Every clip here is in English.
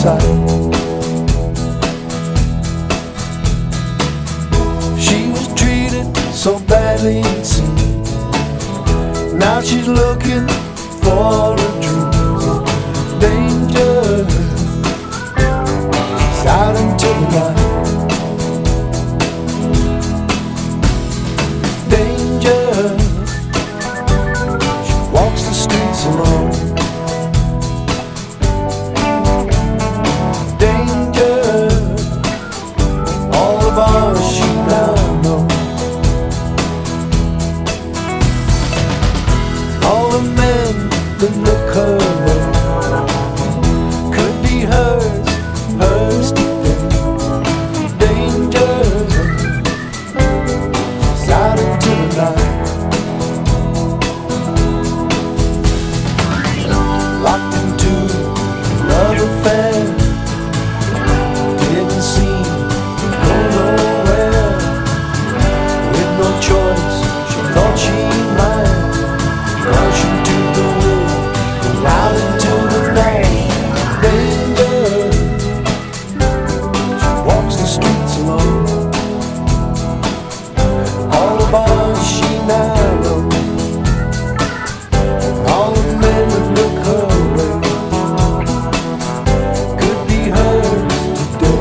sight. She was treated so badly, it seemed. Now she's looking for a dream. Danger, she's out into the night. Danger, she walks the streets alone. Danger, all the bars she now knows. All the men that look her way could be hers, hers today. Danger, she's out into the night. Locked into love affair, didn't seem to go nowhere. With no choice, she thought she might rush into the wind, go out into the night. Danger, she walks the streets alone. All the bars she now knows, all the men that look her way could be hers today.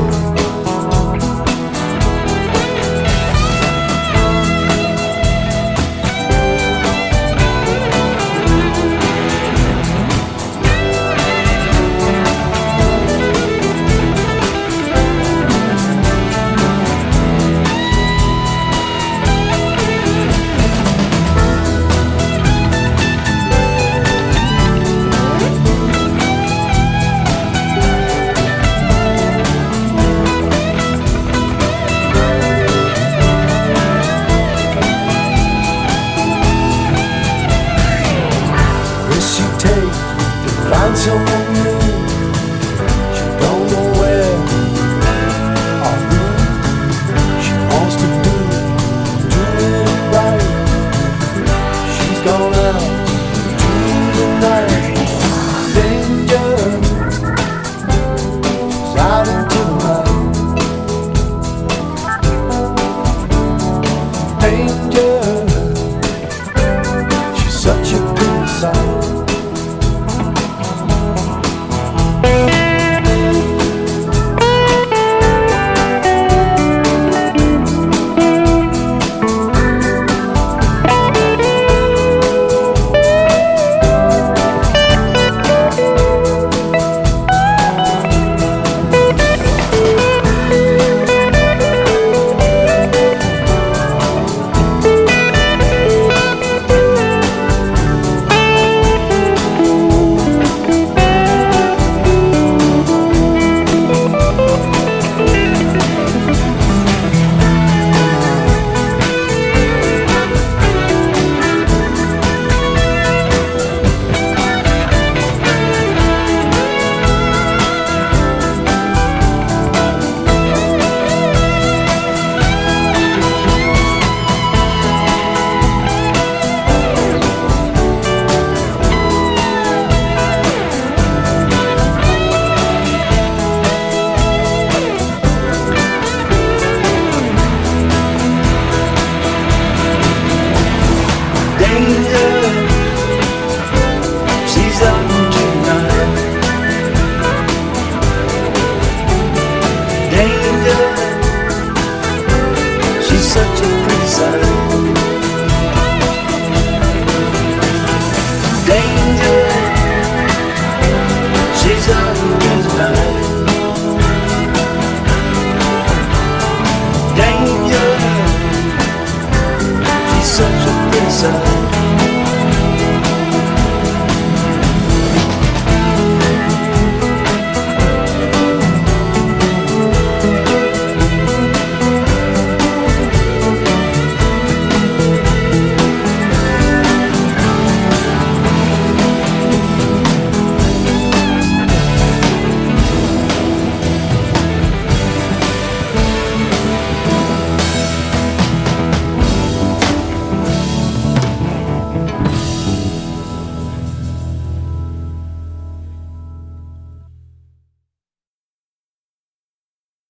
Risk you take to find someone new.